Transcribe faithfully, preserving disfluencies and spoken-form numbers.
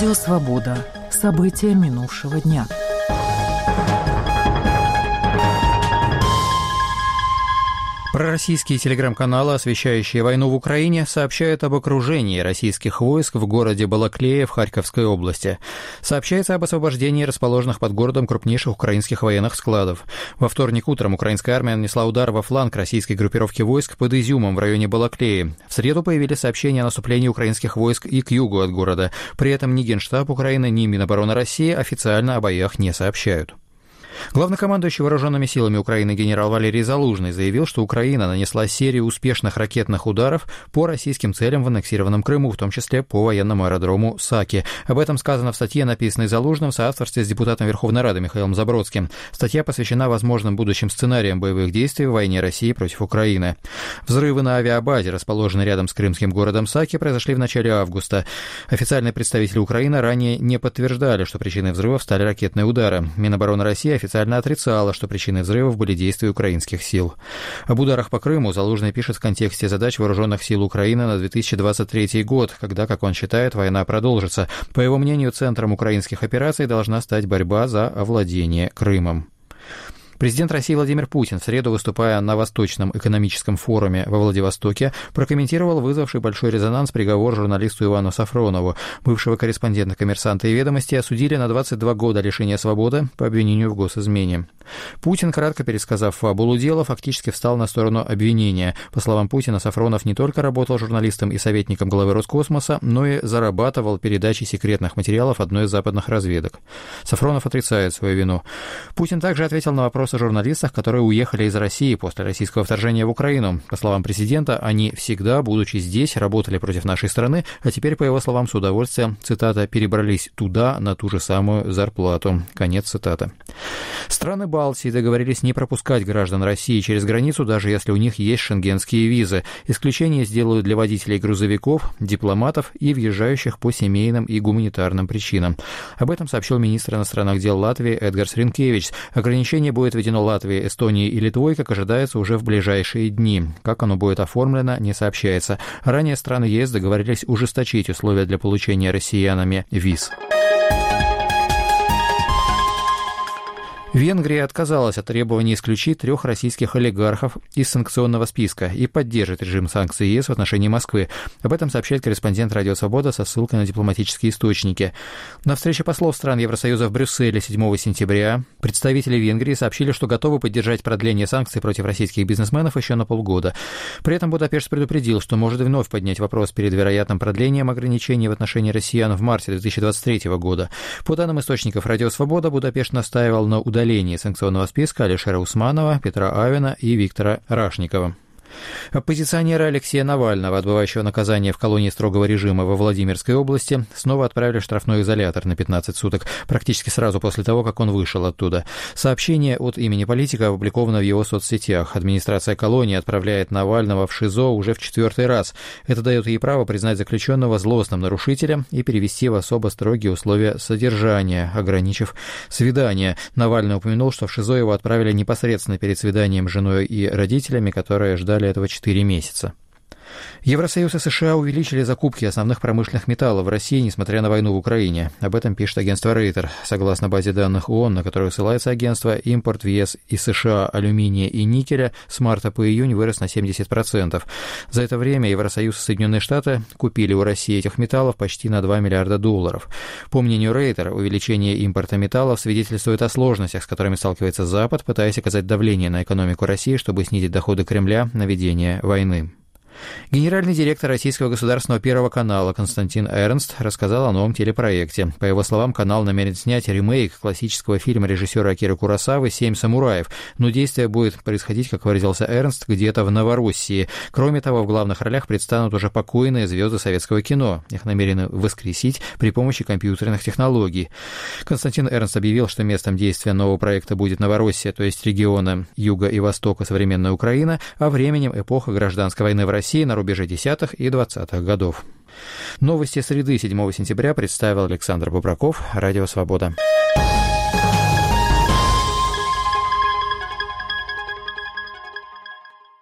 Радио «Свобода». События минувшего дня. Пророссийские телеграм-каналы, освещающие войну в Украине, сообщают об окружении российских войск в городе Балаклея в Харьковской области. Сообщается об освобождении расположенных под городом крупнейших украинских военных складов. Во вторник утром украинская армия нанесла удар во фланг российской группировки войск под Изюмом в районе Балаклеи. В среду появились сообщения о наступлении украинских войск и к югу от города. При этом ни Генштаб Украины, ни Минобороны России официально о боях не сообщают. Главнокомандующий вооруженными силами Украины генерал Валерий Залужный заявил, что Украина нанесла серию успешных ракетных ударов по российским целям в аннексированном Крыму, в том числе по военному аэродрому Саки. Об этом сказано в статье, написанной Залужным в соавторстве с депутатом Верховной Рады Михаилом Забродским. Статья посвящена возможным будущим сценариям боевых действий в войне России против Украины. Взрывы на авиабазе, расположенной рядом с крымским городом Саки, произошли в начале августа. Официальные представители Украины ранее не подтверждали, что причиной взрывов стали ракетные удары. Минобороны России официально официально отрицала, что причиной взрывов были действия украинских сил. Об ударах по Крыму Залужный пишет в контексте задач вооруженных сил Украины на две тысячи двадцать третий год, когда, как он считает, война продолжится. По его мнению, центром украинских операций должна стать борьба за овладение Крымом. Президент России Владимир Путин в среду, выступая на Восточном экономическом форуме во Владивостоке, прокомментировал вызвавший большой резонанс приговор журналисту Ивану Сафронову. Бывшего корреспондента «Коммерсанта» и «Ведомости» осудили на двадцать два года лишения свободы по обвинению в госизмене. Путин, кратко пересказав фабулу дела, фактически встал на сторону обвинения. По словам Путина, Сафронов не только работал журналистом и советником главы Роскосмоса, но и зарабатывал передачей секретных материалов одной из западных разведок. Сафронов отрицает свою вину. Путин также ответил на вопрос о журналистах, которые уехали из России после российского вторжения в Украину. По словам президента, они всегда, будучи здесь, работали против нашей страны, а теперь, по его словам, с удовольствием, цитата, «перебрались туда на ту же самую зарплату». Конец цитаты. Страны Балтии договорились не пропускать граждан России через границу, даже если у них есть шенгенские визы. Исключение сделают для водителей грузовиков, дипломатов и въезжающих по семейным и гуманитарным причинам. Об этом сообщил министр иностранных дел Латвии Эдгарс Ринкевичс. Ограничение будет введено Латвией, Эстонией и Литвой, как ожидается, уже в ближайшие дни. Как оно будет оформлено, не сообщается. Ранее страны ЕС договорились ужесточить условия для получения россиянами виз. Венгрия отказалась от требования исключить трех российских олигархов из санкционного списка и поддержит режим санкций ЕС в отношении Москвы. Об этом сообщает корреспондент «Радио Свобода» со ссылкой на дипломатические источники. На встрече послов стран Евросоюза в Брюсселе седьмого сентября представители Венгрии сообщили, что готовы поддержать продление санкций против российских бизнесменов еще на полгода. При этом Будапешт предупредил, что может вновь поднять вопрос перед вероятным продлением ограничений в отношении россиян в марте две тысячи двадцать третьего года. По данным источников «Радио Свобода», Будапешт настаивал на удалении санкционного списка Алишера Усманова, Петра Авена и Виктора Рашникова. Оппозиционера Алексея Навального, отбывающего наказание в колонии строгого режима во Владимирской области, снова отправили в штрафной изолятор на пятнадцать суток, практически сразу после того, как он вышел оттуда. Сообщение от имени политика опубликовано в его соцсетях. Администрация колонии отправляет Навального в ШИЗО уже в четвертый раз. Это дает ей право признать заключенного злостным нарушителем и перевести в особо строгие условия содержания, ограничив свидание. Навальный упомянул, что в ШИЗО его отправили непосредственно перед свиданием с женой и родителями, которые ждали этого четыре месяца. Евросоюз и США увеличили закупки основных промышленных металлов в России, несмотря на войну в Украине. Об этом пишет агентство Рейтер. Согласно базе данных ООН, на которую ссылается агентство, импорт в ЕС из США алюминия и никеля с марта по июнь вырос на семьдесят процентов. За это время Евросоюз и Соединенные Штаты купили у России этих металлов почти на два миллиарда долларов. По мнению Рейтер, увеличение импорта металлов свидетельствует о сложностях, с которыми сталкивается Запад, пытаясь оказать давление на экономику России, чтобы снизить доходы Кремля на ведение войны. Генеральный директор Российского государственного Первого канала Константин Эрнст рассказал о новом телепроекте. По его словам, канал намерен снять ремейк классического фильма режиссера Акиры Куросавы «Семь самураев», но действие будет происходить, как выразился Эрнст, где-то в Новороссии. Кроме того, в главных ролях предстанут уже покойные звезды советского кино. Их намерены воскресить при помощи компьютерных технологий. Константин Эрнст объявил, что местом действия нового проекта будет Новороссия, то есть регионы юга и востока современная Украина, а временем эпоха гражданской войны в России на рубеже десятых и двадцатых годов. Новости среды седьмого сентября представил Александр Бубраков, Радио Свобода.